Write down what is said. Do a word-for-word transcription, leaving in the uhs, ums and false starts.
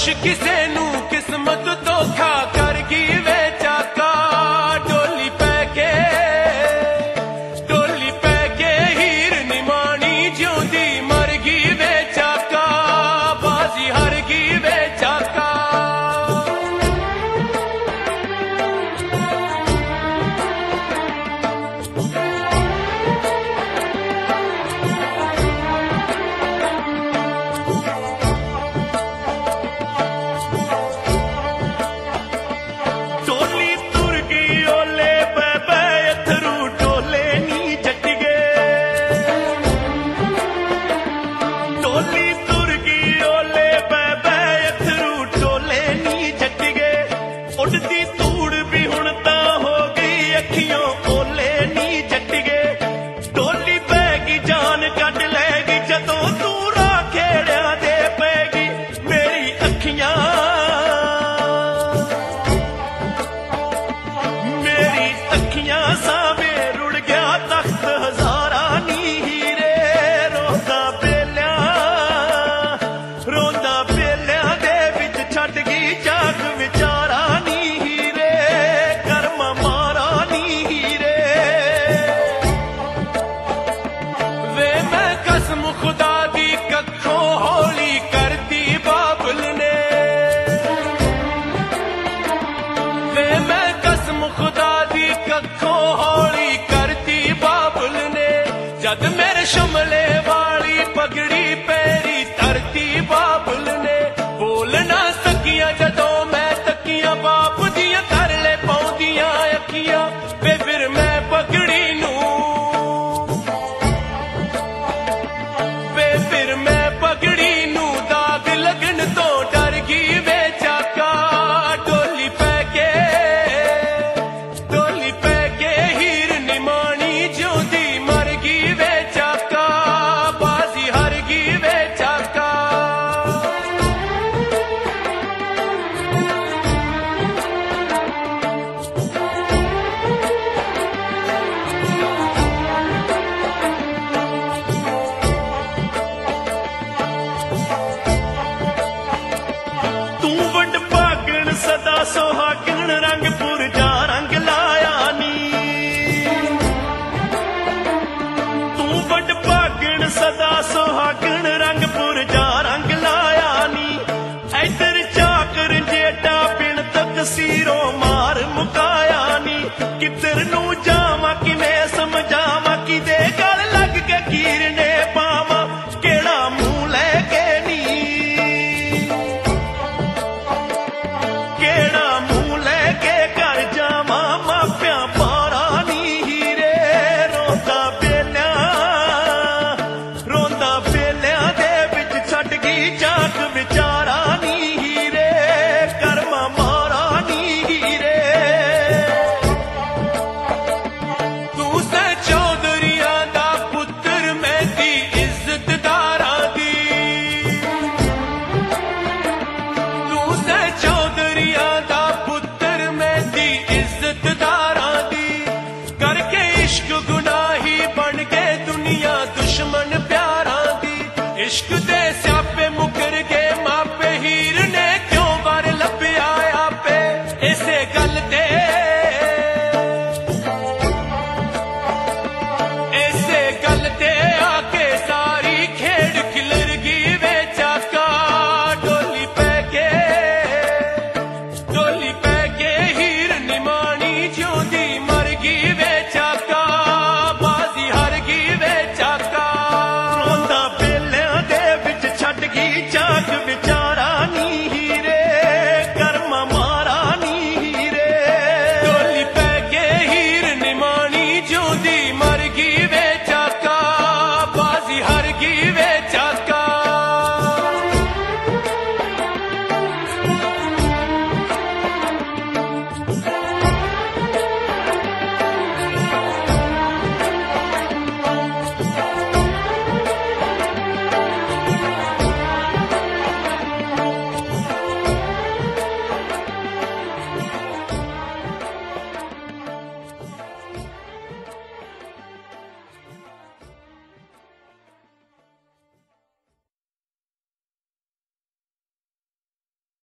किसे नू किस्मत धोखा कर गई वे चाका डोली पै के डोली पै के हीर निमानी जिउंदी मर गई वे चाका बाजी हार गई वे चाका जद मेरे शमले वाली पगड़ी पैरी धरती बाबुल ने बोल ना सकिया जदों मैं तकिया बाप दिया कर ले पाउंदियां अखियां वे फिर मैं पगड़ी नू वे फिर मैं पगड़ी नू दाग लगन तो डर गई वे चाका डोली पै के डोली पै के हीर निमानी जिउंदी मर गई वे चाका बाजी हार गई वे चाका तू वंड भागण सदा सुहागण रंग पुरजा रंग लाया नी तू वंड भागण सदा सुहागण रंग पुरजा रंग लाया नी इधर चाकर जेटा बिन तक सीरो मार मुकाया नी किधर नू जावा किवें समझावा किदे गल लग के कीरने पावा केड़ा मुंह लैके नी केड़ा मुंह लैके घर जावा मापियां पारा नी हीरे रोंदा बेलिया रोंदा बेलिया दे विच छड्ड गई जाग विचारा नी हीरे कर्मा मारा नी हीरे तू से चौधरियां दा पुत्तर मेरी इज्जतदारां दी तू से चौधरियां दा पुत्तर मेरी इज्जतदारां दी करके इश्क गुनाही बन के दुनिया दुश्मन प्यारां दी इश्क